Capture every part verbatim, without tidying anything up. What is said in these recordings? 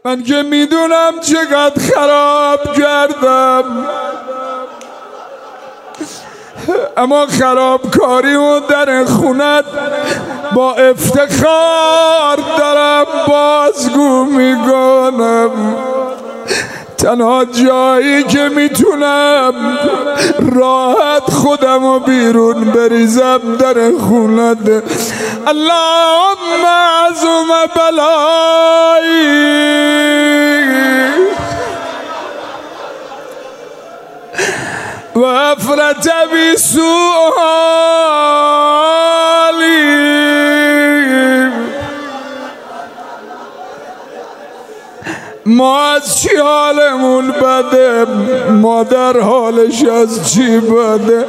من که میدونم چقدر خراب کردم، اما خرابکاری و در خونت با افتخار دارم بازگو میکنم. تنها جایی که میتونم راحت خودم و بیرون بریزم در خونت. اللهم عظم بلایی و افرت بی سؤالی. ما از چی حالمون بده، مادر حالش از چی بده.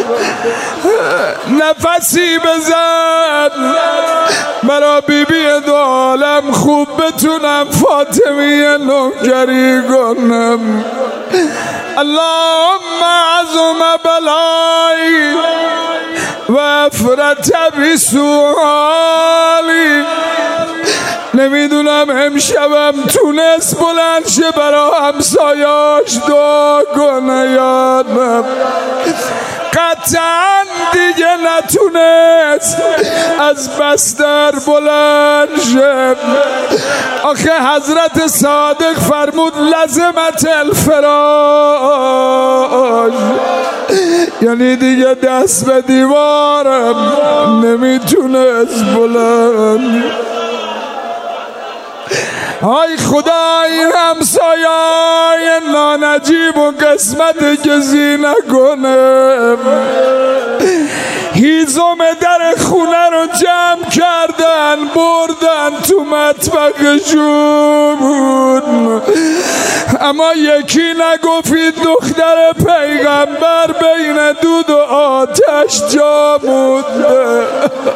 نفسی بزن برا بی بی دو عالم خوب بتونم فاطمیه نوکری کنم. اللهم عظم بلایی و افرت بی سؤالی. نمیدونم امشبم تونست بلند شه برا همسایاش دعا کنه یا نه. قطعا دیگه نتونست از بستر بلند شه. آخه حضرت صادق فرمود لزمت الفراش، یعنی دیگه دست به دیوارم نمیتونست بلند. های خدا این همسایای نانجیب و قسمت کسی نکنه. هیزم در خونه رو جمع کردن بردن تو مطبخشون، اما یکی نگفید دختر پیغمبر بین دود و آتش جا مونده.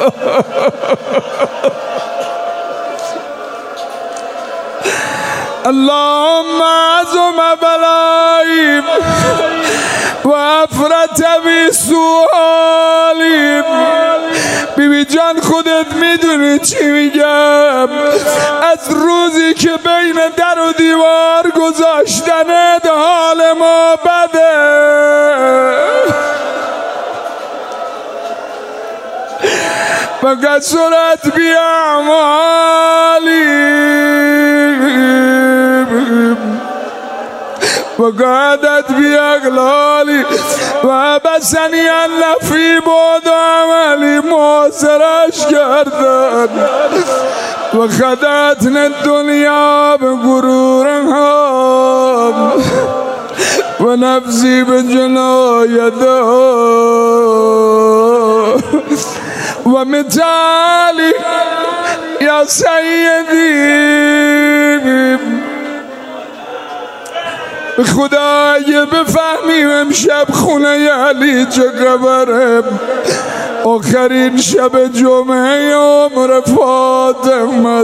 اللهم عظم بلایی و افرت بی سؤالی. بی بی جان خودت میدونی چی میگم، از روزی که بین در و دیوار گذاشتنت حال ما بده. و کثرت بی اعمالی و قعدت بی اغلالی و بسنی اللفی بود و عملی موزرش کردن و خدتن دنیا به غرورها و نفسی به جنایده و متالی یا سیدی. خدا اگه بفهمیم امشب خونه علی چه خبره، آخرین شب جمعه عمر فاطمه،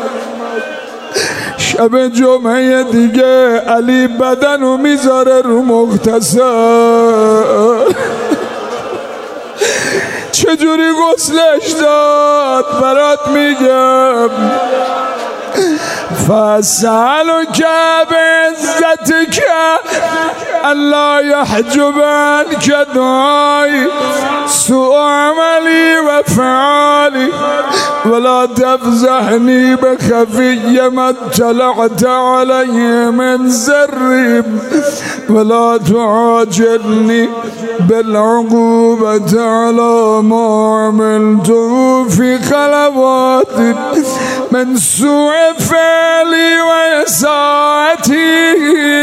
شب جمعه دیگه علی بدنو میذاره رو مغتسل. چجوری غسلش داد برات میگم. فاسألك بعزتك ألا يحجب عنك دعائي سوء عملي وفعالي ولا تفزحني بخفي ما اطلعت عليه من سري ولا تعاجلني بالعقوبة على ما عملته في خلواتي من سوء فعلي وإساءتي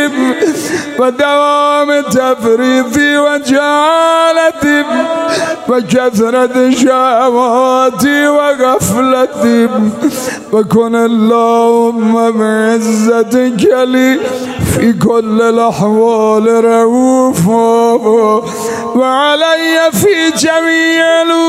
ودوام تفريطي وجهالتي وكثرة شهواتي وغفلتي وكن اللهم بعزتك لي في كل الأحوال رؤوفا وعلي في جميع